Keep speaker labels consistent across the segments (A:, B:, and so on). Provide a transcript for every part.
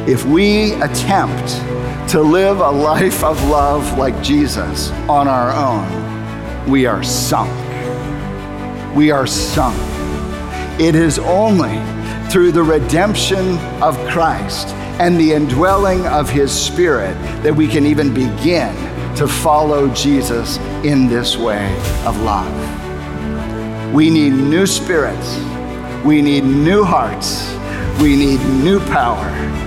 A: If we attempt to live a life of love like Jesus on our own, we are sunk. We are sunk. It is only through the redemption of Christ and the indwelling of His Spirit that we can even begin to follow Jesus in this way of love. We need new spirits. We need new hearts. We need new power.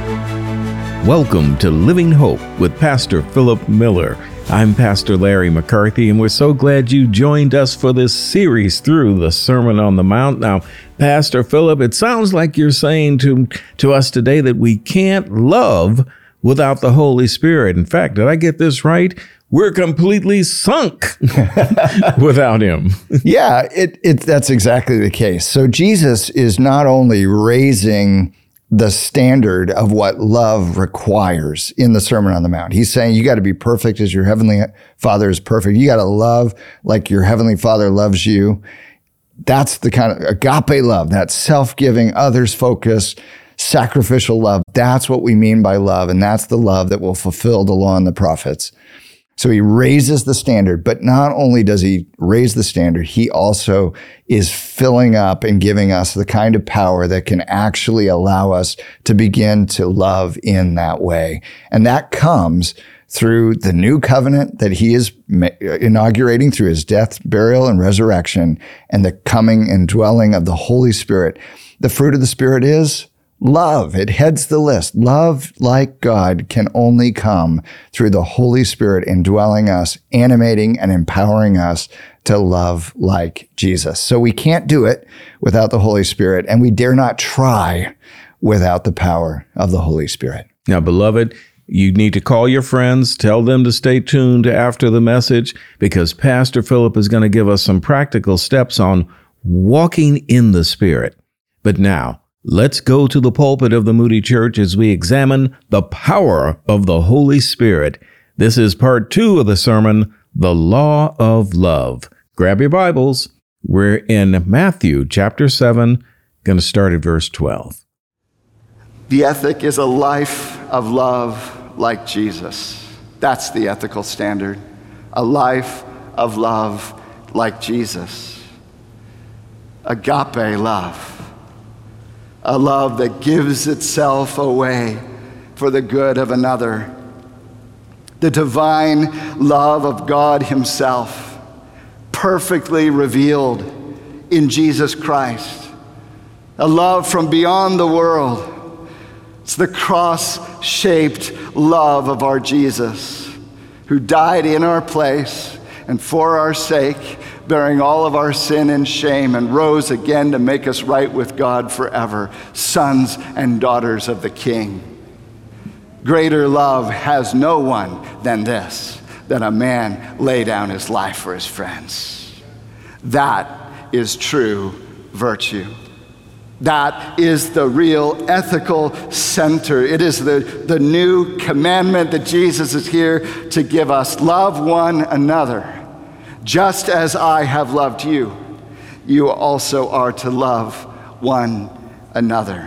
B: Welcome to Living Hope with Pastor Philip Miller. I'm Pastor Larry McCarthy, and we're so glad you joined us for this series through the Sermon on the Mount. Now, Pastor Philip, it sounds like you're saying to us today that we can't love without the Holy Spirit. In fact, did I get this right? We're completely sunk without Him.
C: Yeah, that's exactly the case. So Jesus is not only raising the standard of what love requires in the Sermon on the Mount. He's saying you got to be perfect as your Heavenly Father is perfect. You got to love like your Heavenly Father loves you. That's the kind of agape love, that self-giving, others-focused, sacrificial love. That's what we mean by love, and that's the love that will fulfill the law and the prophets. So He raises the standard, but not only does He raise the standard, He also is filling up and giving us the kind of power that can actually allow us to begin to love in that way. And that comes through the new covenant that He is inaugurating through His death, burial, and resurrection, and the coming and dwelling of the Holy Spirit. The fruit of the Spirit is love. It heads the list. Love like God can only come through the Holy Spirit indwelling us, animating and empowering us to love like Jesus. So we can't do it without the Holy Spirit, and we dare not try without the power of the Holy Spirit.
B: Now, beloved, you need to call your friends, tell them to stay tuned after the message, because Pastor Philip is going to give us some practical steps on walking in the Spirit. But now, let's go to the pulpit of the Moody Church as we examine the power of the Holy Spirit. This is part 2 of the sermon, The Law of Love. Grab your Bibles. We're in Matthew chapter 7, going to start at verse 12.
A: The ethic is a life of love like Jesus. That's the ethical standard. A life of love like Jesus. Agape love. A love that gives itself away for the good of another. The divine love of God Himself, perfectly revealed in Jesus Christ. A love from beyond the world. It's the cross-shaped love of our Jesus, who died in our place and for our sake, bearing all of our sin and shame, and rose again to make us right with God forever, sons and daughters of the King. Greater love has no one than this, that a man lay down his life for his friends. That is true virtue. That is the real ethical center. It is the new commandment that Jesus is here to give us. Love one another. Just as I have loved you, you also are to love one another.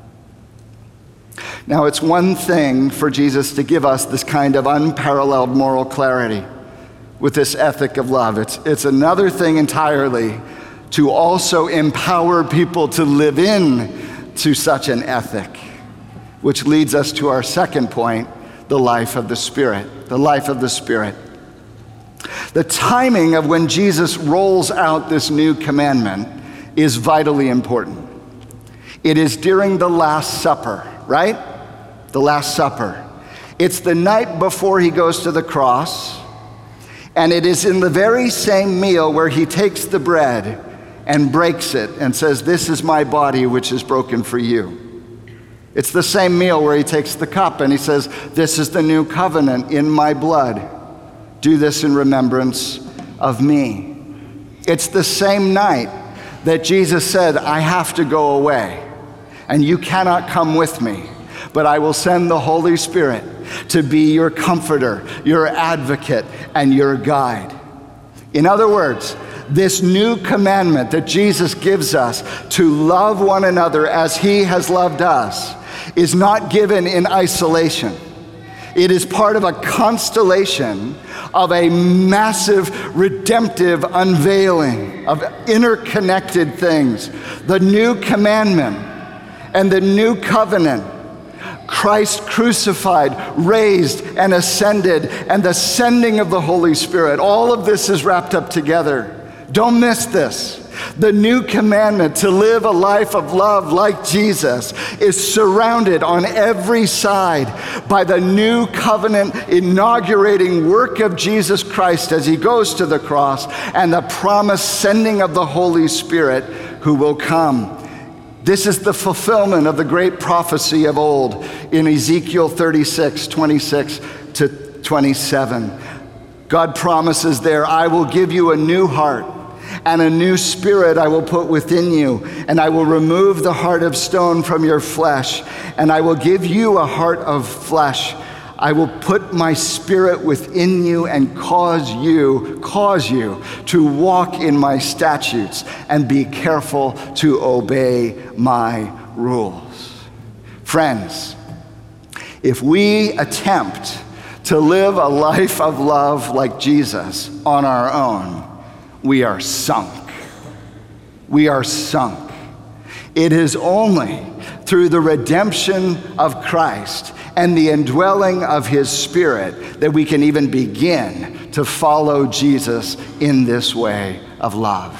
A: Now, it's one thing for Jesus to give us this kind of unparalleled moral clarity with this ethic of love. It's another thing entirely to also empower people to live in to such an ethic, which leads us to our second point, the life of the Spirit. The life of the Spirit. The timing of when Jesus rolls out this new commandment is vitally important. It is during the Last Supper, right? The Last Supper. It's the night before He goes to the cross, and it is in the very same meal where He takes the bread and breaks it and says, "This is my body which is broken for you." It's the same meal where He takes the cup and He says, "This is the new covenant in my blood. Do this in remembrance of me." It's the same night that Jesus said, "I have to go away, and you cannot come with me, but I will send the Holy Spirit to be your comforter, your advocate, and your guide." In other words, this new commandment that Jesus gives us to love one another as he has loved us is not given in isolation. It is part of a constellation of a massive redemptive unveiling of interconnected things. The new commandment and the new covenant, Christ crucified, raised, and ascended, and the sending of the Holy Spirit. All of this is wrapped up together. Don't miss this. The new commandment to live a life of love like Jesus is surrounded on every side by the new covenant inaugurating work of Jesus Christ as he goes to the cross and the promised sending of the Holy Spirit who will come. This is the fulfillment of the great prophecy of old in Ezekiel 36, 26 to 27. God promises there, I will give you a new heart, and a new spirit I will put within you, and I will remove the heart of stone from your flesh, and I will give you a heart of flesh. I will put my spirit within you and cause you to walk in my statutes and be careful to obey my rules. Friends, if we attempt to live a life of love like Jesus on our own, we are sunk. We are sunk. It is only through the redemption of Christ and the indwelling of his Spirit that we can even begin to follow Jesus in this way of love.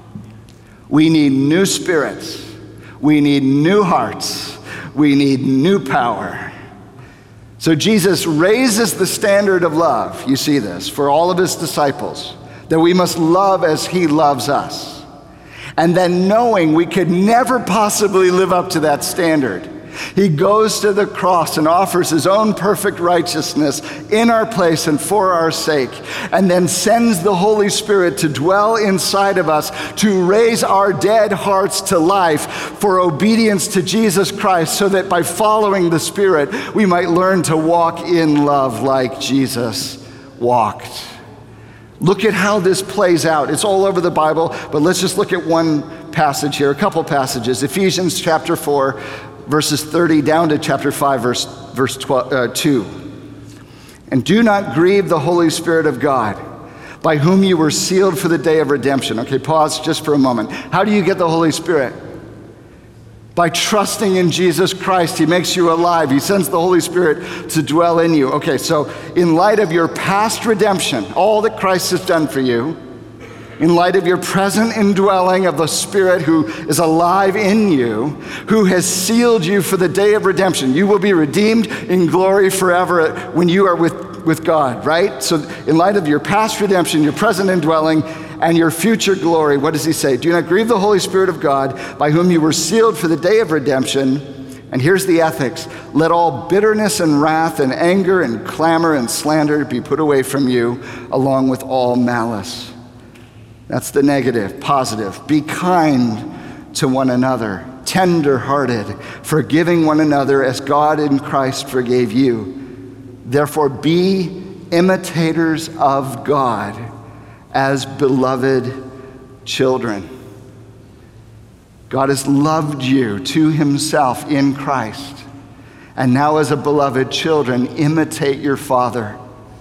A: We need new spirits. We need new hearts. We need new power. So Jesus raises the standard of love, you see this, for all of his disciples, that we must love as he loves us. And then knowing we could never possibly live up to that standard, he goes to the cross and offers his own perfect righteousness in our place and for our sake, and then sends the Holy Spirit to dwell inside of us to raise our dead hearts to life for obedience to Jesus Christ, so that by following the Spirit, we might learn to walk in love like Jesus walked. Look at how this plays out. It's all over the Bible, but let's just look at one passage here, a couple passages. Ephesians chapter 4, verses 30 down to chapter 5, verse 2. And do not grieve the Holy Spirit of God, by whom you were sealed for the day of redemption. Okay, pause just for a moment. How do you get the Holy Spirit? By trusting in Jesus Christ. He makes you alive. He sends the Holy Spirit to dwell in you. Okay, so in light of your past redemption, all that Christ has done for you, in light of your present indwelling of the Spirit who is alive in you, who has sealed you for the day of redemption, you will be redeemed in glory forever when you are with God, right? So in light of your past redemption, your present indwelling, and your future glory, what does he say? Do not grieve the Holy Spirit of God, by whom you were sealed for the day of redemption. And here's the ethics. Let all bitterness and wrath and anger and clamor and slander be put away from you, along with all malice. That's the negative. Positive. Be kind to one another, tender-hearted, forgiving one another as God in Christ forgave you. Therefore, be imitators of God as beloved children. God has loved you to himself in Christ. And now as a beloved children, imitate your Father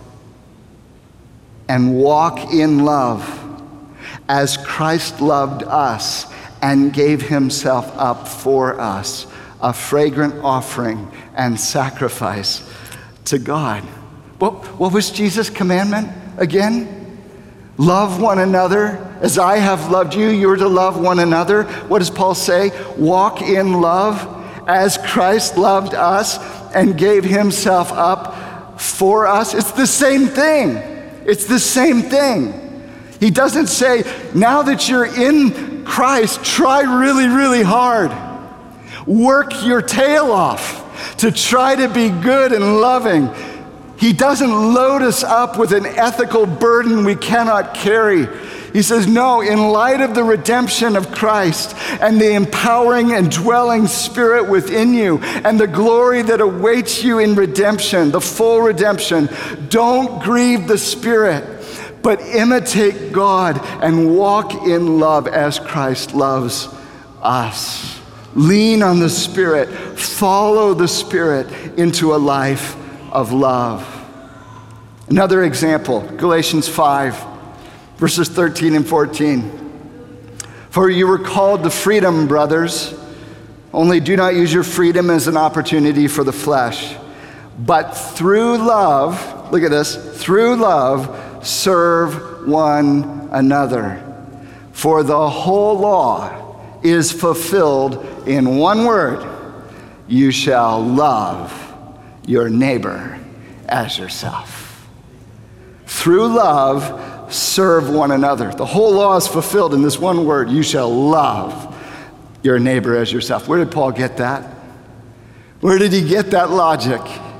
A: and walk in love as Christ loved us and gave himself up for us, a fragrant offering and sacrifice to God. What was Jesus' commandment again? Love one another as I have loved you. You're to love one another. What does Paul say? Walk in love as Christ loved us and gave himself up for us. It's the same thing. It's the same thing. He doesn't say, now that you're in Christ, try really, really hard. Work your tail off to try to be good and loving. He doesn't load us up with an ethical burden we cannot carry. He says, no, in light of the redemption of Christ and the empowering and dwelling Spirit within you and the glory that awaits you in redemption, the full redemption, don't grieve the Spirit, but imitate God and walk in love as Christ loves us. Lean on the Spirit. Follow the Spirit into a life of love. Another example, Galatians 5, verses 13 and 14. For you were called to freedom, brothers. Only do not use your freedom as an opportunity for the flesh, but through love, look at this, through love, serve one another. For the whole law is fulfilled in one word: you shall love your neighbor as yourself. Through love, serve one another. The whole law is fulfilled in this one word: you shall love your neighbor as yourself. Where did Paul get that? Where did he get that logic?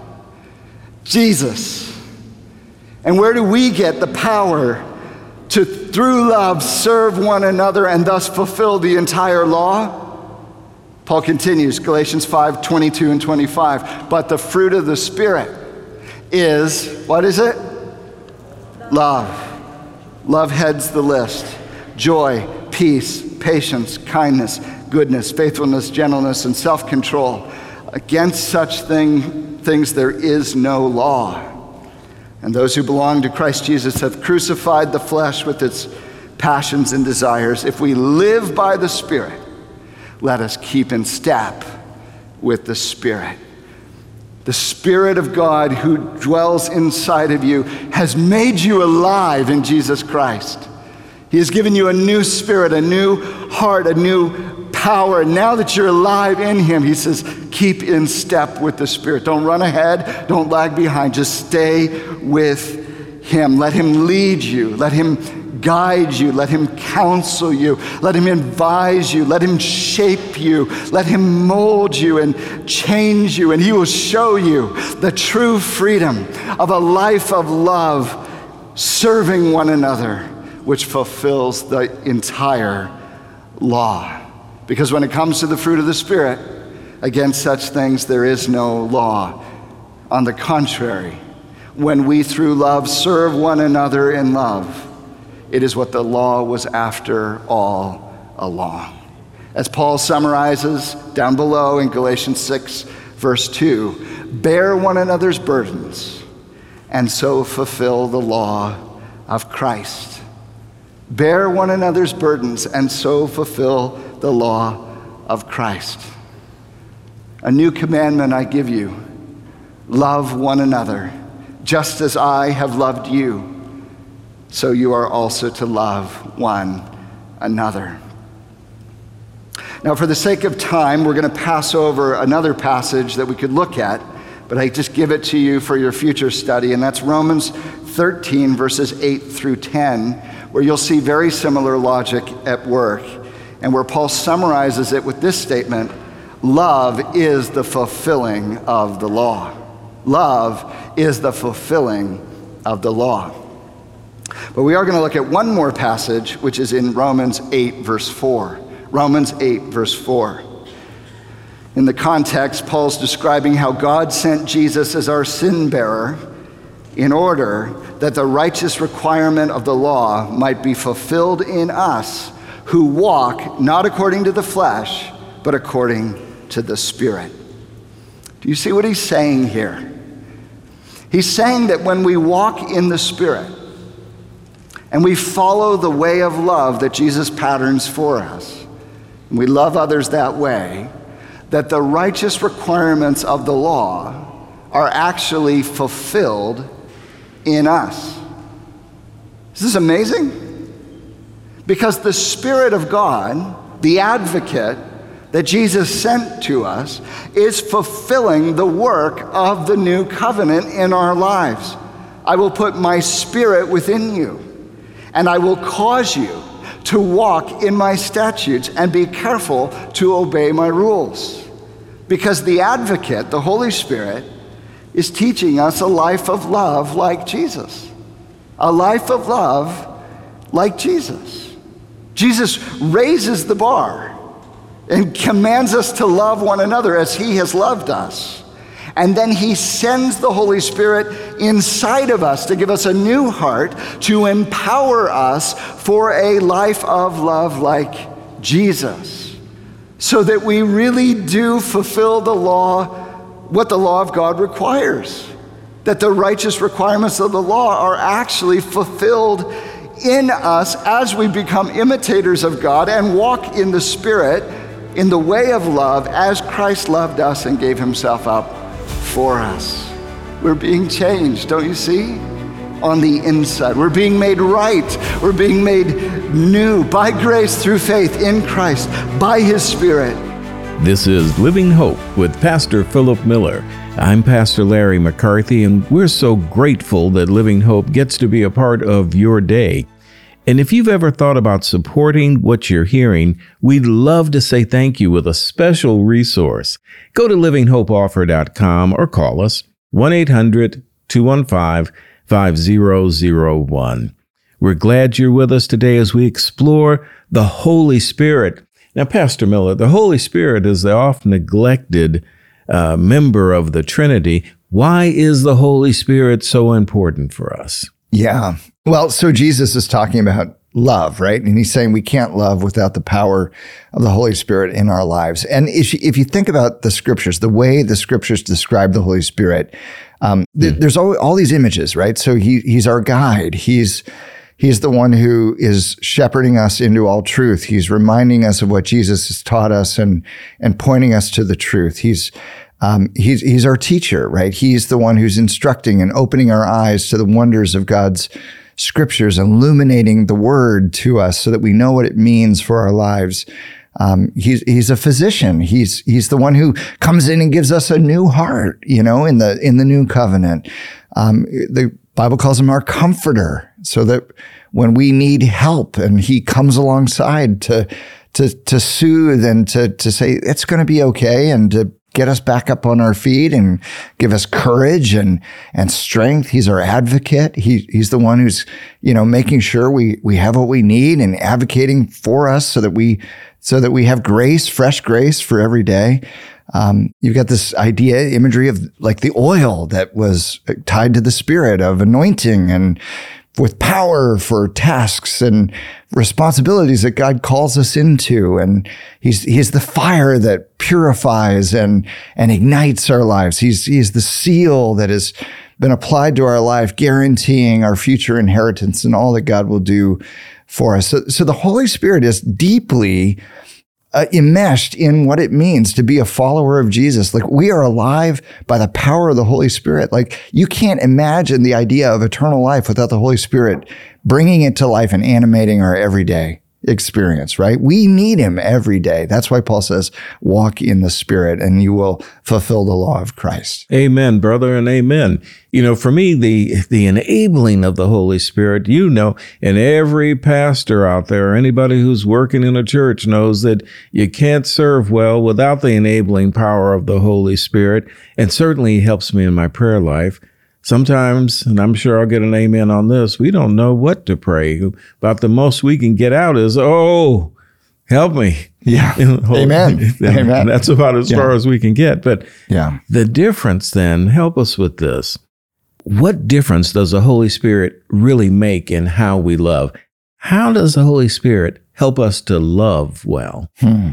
A: Jesus. And where do we get the power to, through love, serve one another and thus fulfill the entire law? Paul continues, Galatians 5, 22 and 25. But the fruit of the Spirit is, what is it? Love. Love heads the list. Joy, peace, patience, kindness, goodness, faithfulness, gentleness, and self-control. Against such things there is no law. And those who belong to Christ Jesus have crucified the flesh with its passions and desires. If we live by the Spirit, let us keep in step with the Spirit. The Spirit of God who dwells inside of you has made you alive in Jesus Christ. He has given you a new spirit, a new heart, a new power. Now that you're alive in Him, He says, keep in step with the Spirit. Don't run ahead. Don't lag behind. Just stay with Him. Let Him lead you. Let Him guide you. Let Him counsel you. Let Him advise you. Let Him shape you. Let Him mold you and change you. And He will show you the true freedom of a life of love, serving one another, which fulfills the entire law. Because when it comes to the fruit of the Spirit, against such things there is no law. On the contrary, when we through love serve one another in love, it is what the law was after all along. As Paul summarizes down below in Galatians 6, verse 2, bear one another's burdens and so fulfill the law of Christ. Bear one another's burdens and so fulfill the law of Christ. A new commandment I give you: love one another. Just as I have loved you, so you are also to love one another. Now, for the sake of time, we're going to pass over another passage that we could look at, but I just give it to you for your future study, and that's Romans 13, verses 8 through 10, where you'll see very similar logic at work, and where Paul summarizes it with this statement: love is the fulfilling of the law. Love is the fulfilling of the law. But we are going to look at one more passage, which is in Romans 8, verse 4. Romans 8, verse 4. In the context, Paul's describing how God sent Jesus as our sin bearer in order that the righteous requirement of the law might be fulfilled in us who walk not according to the flesh, but according to the Spirit. Do you see what he's saying here? He's saying that when we walk in the Spirit and we follow the way of love that Jesus patterns for us, and we love others that way, that the righteous requirements of the law are actually fulfilled in us. Is this amazing? Because the Spirit of God, the advocate that Jesus sent to us, is fulfilling the work of the new covenant in our lives. I will put my Spirit within you, and I will cause you to walk in my statutes and be careful to obey my rules. Because the advocate, the Holy Spirit, is teaching us a life of love like Jesus. A life of love like Jesus. Jesus raises the bar and commands us to love one another as He has loved us. And then he sends the Holy Spirit inside of us to give us a new heart, to empower us for a life of love like Jesus, so that we really do fulfill the law, what the law of God requires, that the righteous requirements of the law are actually fulfilled in us as we become imitators of God and walk in the Spirit, in the way of love, as Christ loved us and gave himself up for us. We're being changed, don't you see? On the inside. We're being made right. We're being made new by grace through faith in Christ, by his Spirit.
B: This is Living Hope with Pastor Philip Miller. I'm Pastor Larry McCarthy, and we're so grateful that Living Hope gets to be a part of your day. And if you've ever thought about supporting what you're hearing, we'd love to say thank you with a special resource. Go to livinghopeoffer.com or call us 1-800-215-5001. We're glad you're with us today as we explore the Holy Spirit. Now, Pastor Miller, the Holy Spirit is the oft neglected member of the Trinity. Why is the Holy Spirit so important for us?
C: Yeah. Well, so Jesus is talking about love, right? And he's saying we can't love without the power of the Holy Spirit in our lives. And if you think about the scriptures, the way the scriptures describe the Holy Spirit, there's all these images, right? So he's our guide. He's the one who is shepherding us into all truth. He's reminding us of what Jesus has taught us and pointing us to the truth. He's our teacher, right? He's the one who's instructing and opening our eyes to the wonders of God's scriptures, illuminating the word to us so that we know what it means for our lives. He's a physician. He's the one who comes in and gives us a new heart, in the new covenant. The Bible calls him our comforter, so that when we need help and he comes alongside to soothe and to say it's going to be okay, and to get us back up on our feet and give us courage and strength. He's our advocate. He's the one who's, making sure we have what we need and advocating for us so that we have grace, fresh grace for every day. You've got this imagery of like the oil that was tied to the Spirit of anointing and with power for tasks and responsibilities that God calls us into. And he's the fire that purifies and ignites our lives. He's the seal that has been applied to our life, guaranteeing our future inheritance and all that God will do for us. So the Holy Spirit is deeply enmeshed in what it means to be a follower of Jesus. Like, we are alive by the power of the Holy Spirit. Like, you can't imagine the idea of eternal life without the Holy Spirit bringing it to life and animating our everyday experience, right? We need him every day. That's why Paul says, walk in the Spirit and you will fulfill the law of Christ.
B: Amen, brother, and amen. For me, the enabling of the Holy Spirit, and every pastor out there, anybody who's working in a church knows that you can't serve well without the enabling power of the Holy Spirit, and certainly helps me in my prayer life. Sometimes, and I'm sure I'll get an amen on this, we don't know what to pray. About the most we can get out is, oh, help me.
C: Yeah. Amen.
B: Amen. That's about as far as we can get. But the difference then, help us with this. What difference does the Holy Spirit really make in how we love? How does the Holy Spirit help us to love well?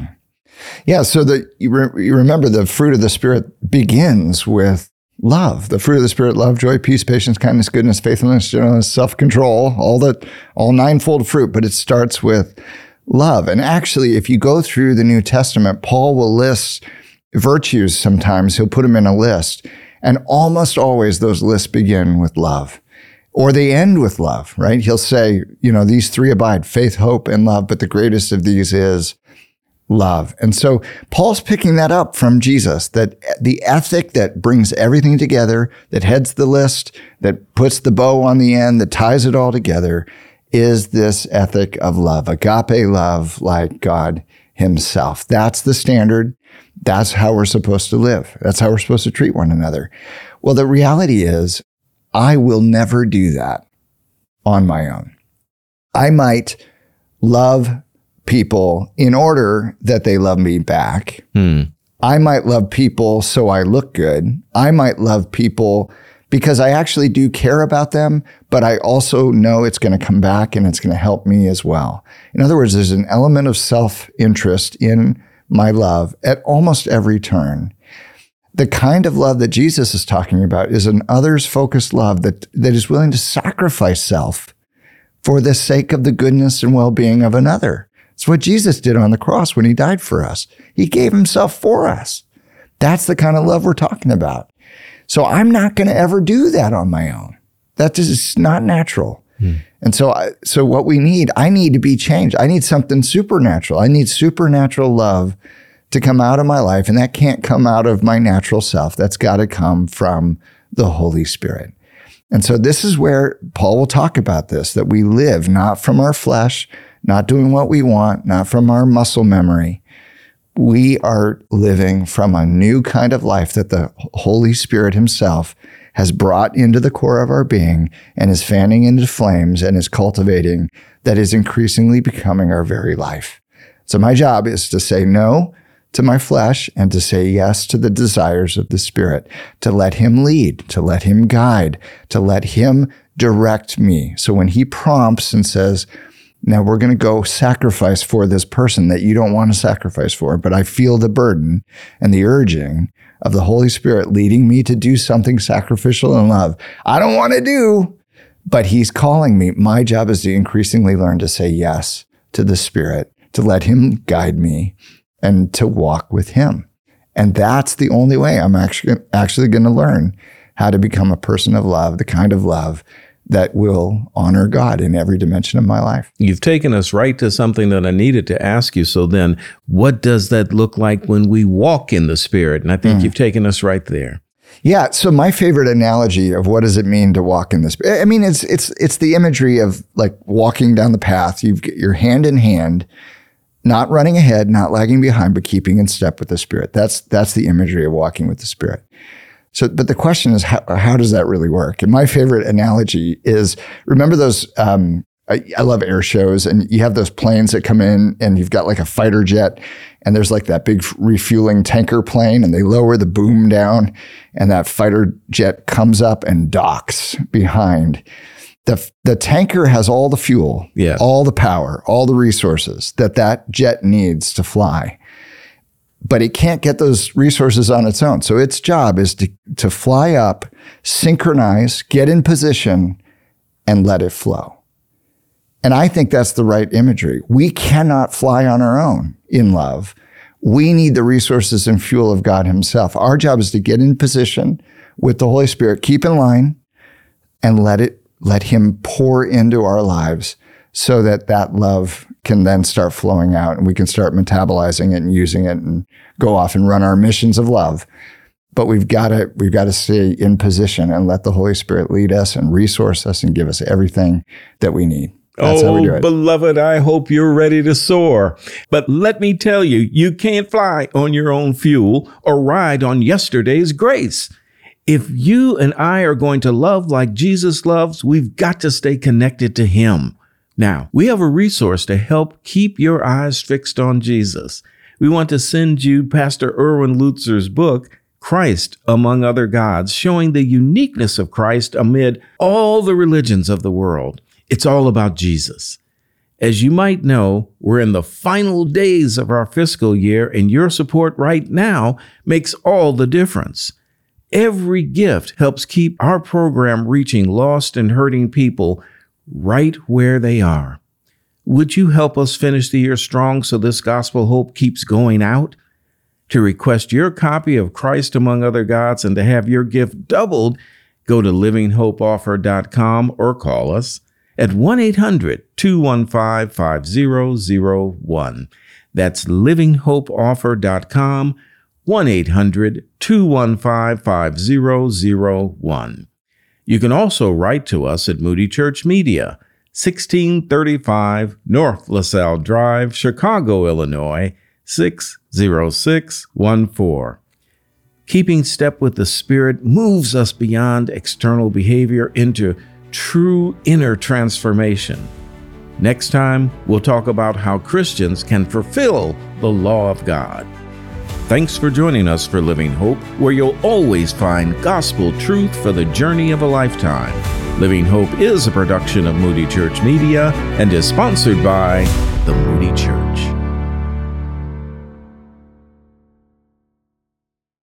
C: Yeah, so you remember the fruit of the Spirit begins with love. The fruit of the Spirit: love, joy, peace, patience, kindness, goodness, faithfulness, gentleness, self-control, all ninefold fruit, but it starts with love. And actually, if you go through the New Testament, Paul will list virtues sometimes. He'll put them in a list. And almost always those lists begin with love, or they end with love, right? He'll say, these three abide: faith, hope, and love, but the greatest of these is love. And so Paul's picking that up from Jesus, that the ethic that brings everything together, that heads the list, that puts the bow on the end, that ties it all together, is this ethic of love, agape love, like God himself. That's the standard. That's how we're supposed to live. That's how we're supposed to treat one another. Well, the reality is, I will never do that on my own. I might love people in order that they love me back, I might love people so I look good. I might love people because I actually do care about them, but I also know it's going to come back and it's going to help me as well. In other words, there's an element of self-interest in my love at almost every turn. The kind of love that Jesus is talking about is an others-focused love that is willing to sacrifice self for the sake of the goodness and well-being of another. It's what Jesus did on the cross when he died for us. He gave himself for us. That's the kind of love we're talking about. So I'm not going to ever do that on my own. That is not natural. And so what I need to be changed. I need something supernatural. I need supernatural love to come out of my life. And that can't come out of my natural self. That's got to come from the Holy Spirit. And so this is where Paul will talk about this, that we live not from our flesh, not doing what we want, not from our muscle memory. We are living from a new kind of life that the Holy Spirit himself has brought into the core of our being and is fanning into flames and is cultivating, that is increasingly becoming our very life. So my job is to say no to my flesh and to say yes to the desires of the Spirit, to let him lead, to let him guide, to let him direct me. So when he prompts and says, now we're going to go sacrifice for this person that you don't want to sacrifice for, but I feel the burden and the urging of the Holy Spirit leading me to do something sacrificial in love. I don't want to do, but he's calling me. My job is to increasingly learn to say yes to the Spirit, to let him guide me and to walk with him. And that's the only way I'm actually going to learn how to become a person of love, the kind of love that will honor God in every dimension of my life.
B: You've taken us right to something that I needed to ask you. So then, what does that look like when we walk in the Spirit? And I think you've taken us right there.
C: Yeah. So my favorite analogy of what does it mean to walk in the Spirit? I mean, it's the imagery of like walking down the path. You've got your hand in hand, not running ahead, not lagging behind, but keeping in step with the Spirit. That's the imagery of walking with the Spirit. So, but the question is, how does that really work? And my favorite analogy is, remember those, I love air shows, and you have those planes that come in and you've got like a fighter jet and there's like that big refueling tanker plane and they lower the boom down and that fighter jet comes up and docks behind. The tanker has all the fuel, all the power, all the resources that jet needs to fly. But it can't get those resources on its own. So its job is to fly up, synchronize, get in position, and let it flow. And I think that's the right imagery. We cannot fly on our own in love. We need the resources and fuel of God himself. Our job is to get in position with the Holy Spirit, keep in line, and let him pour into our lives so that love can then start flowing out and we can start metabolizing it and using it and go off and run our missions of love. But we've got to stay in position and let the Holy Spirit lead us and resource us and give us everything that we need. That's how we do it.
B: Beloved, I hope you're ready to soar. But let me tell you, you can't fly on your own fuel or ride on yesterday's grace. If you and I are going to love like Jesus loves, we've got to stay connected to him. Now, we have a resource to help keep your eyes fixed on Jesus. We want to send you Pastor Erwin Lutzer's book, Christ Among Other Gods, showing the uniqueness of Christ amid all the religions of the world. It's all about Jesus. As you might know, we're in the final days of our fiscal year, and your support right now makes all the difference. Every gift helps keep our program reaching lost and hurting people right where they are. Would you help us finish the year strong so this gospel hope keeps going out? To request your copy of Christ Among Other Gods and to have your gift doubled, go to livinghopeoffer.com or call us at 1-800-215-5001. That's livinghopeoffer.com, 1-800-215-5001. You can also write to us at Moody Church Media, 1635 North LaSalle Drive, Chicago, Illinois, 60614. Keeping step with the Spirit moves us beyond external behavior into true inner transformation. Next time, we'll talk about how Christians can fulfill the law of God. Thanks for joining us for Living Hope, where you'll always find gospel truth for the journey of a lifetime. Living Hope is a production of Moody Church Media and is sponsored by the Moody Church.